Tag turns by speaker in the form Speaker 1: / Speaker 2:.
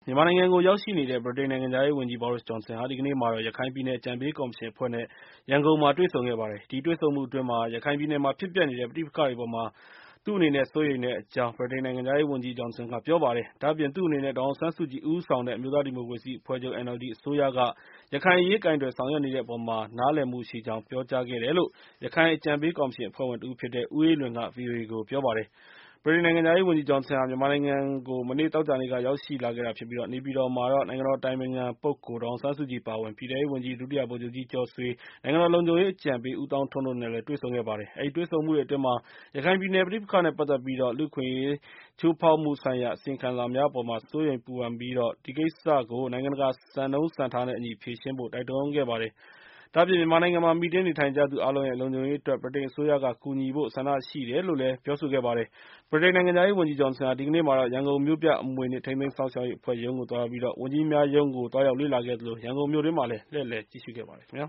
Speaker 1: မြန်မာနိုင်ငံကိုရောက်ရှိနေတဲ့ ဗြိတိန်နိုင်ငံခြားရေးဝန်ကြီး Boris Johnson ဟာ ဒီကနေ့မှာတော့ ရခိုင်ပြည်နယ်အကြံပေးကော်မရှင်အဖွဲ့နဲ့ ရန်ကုန်မှာတွေ့ဆုံခဲ့ပါတယ်။ ဒီတွေ့ဆုံမှုအတွင်း ရခိုင်ပြည်နယ်မှာဖြစ်ပျက်နေတဲ့ ပဋိပက္ခတွေအပေါ် သူ့အနေနဲ့ စိုးရိမ်တဲ့အကြောင်း ဗြိတိန်နိုင်ငံခြားရေးဝန်ကြီး Johnson က ပြောပါတယ်။ ဒါ့အပြင် သူ့အနေနဲ့ ဒေါ်အောင်ဆန်းစုကြည်ဦးဆောင်တဲ့ အမျိုးသားဒီမိုကရေစီအဖွဲ့ချုပ် (NLD) အစိုးရက ရခိုင်အရေးကိုင်တွယ်ဆောင်ရွက်နေတဲ့အပေါ် နားလည်မှုရှိကြောင်း ပြောကြားခဲ့တယ်လို့ ရခိုင်အကြံပေးကော်မရှင်အဖွဲ့ဝင်တဦးဖြစ်တဲ့ ဦးအေးလွင်က ဗွီအိုအေကို ပြောပါတယ်။ ဗြိတိန်နိုင်ငံခြားရေးဝန်ကြီး Johnson ဟာ မြန်မာနိုင်ငံကို မနေ့ သောကြာနေ့က ရောက်ရှိလာခဲ့တာဖြစ်ပြီး နေပြည်တော်မှာတော့ နိုင်ငံတော်အတိုင်ပင်ခံပုဂ္ဂိုလ် ဒေါ်အောင်ဆန်းစုကြည်အပါအဝင် ပြည်ထဲရေးဝန်ကြီး ဒုတိယဗိုလ်ချုပ်ကြီးကျော်ဆွေ၊ နိုင်ငံတော်လုံခြုံရေးအကြံပေး ဦးသောင်းထွန်းတို့နဲ့ တွေ့ဆုံခဲ့ပါတယ်။ အဲဒီတွေ့ဆုံမှုတွေအတွင်း ရခိုင်ပြည်နယ်ပဋိပက္ခနဲ့ပတ်သက်ပြီး လူ့အခွင့်အရေးချိုးဖောက်မှုဆိုင်ရာ အစီရင်ခံစာများအပေါ် စိုးရိမ်ပူပန်ပြီး ဒီကိစ္စကို နိုင်ငံတကာစံနှုန်းစံထားနဲ့အညီ ဖြေရှင်းဖို့ တိုက်တွန်းခဲ့ပါတယ်။ ဒါ့အပြင် မြန်မာနိုင်ငံမှာ မှီတင်းနေထိုင်ကြသူအားလုံးရဲ့ လုံခြုံရေးအတွက် ဗြိတိန်အစိုးရက ကူညီဖို့ ဆန္ဒရှိတယ်လို့ ပြောဆိုခဲ့ပါတယ်။ ဗြိတိန်နိုင်ငံခြားရေးဝန်ကြီး Johnson ဟာ ဒီကနေ့မှာတော့ ရန်ကုန်မြို့ပြအမွေအနှစ်ထိန်းသိမ်းစောင့်ရှောက်ရေးအဖွဲ့ရုံးကိုသွားရောက်ပြီး ဝန်ကြီးများရုံးကို သွားရောက်လေ့လာခဲ့သလို ရန်ကုန်မြို့တွင်းမှာလည်း လှည့်လည်ကြည့်ရှုခဲ့ပါတယ်ခင်ဗျာ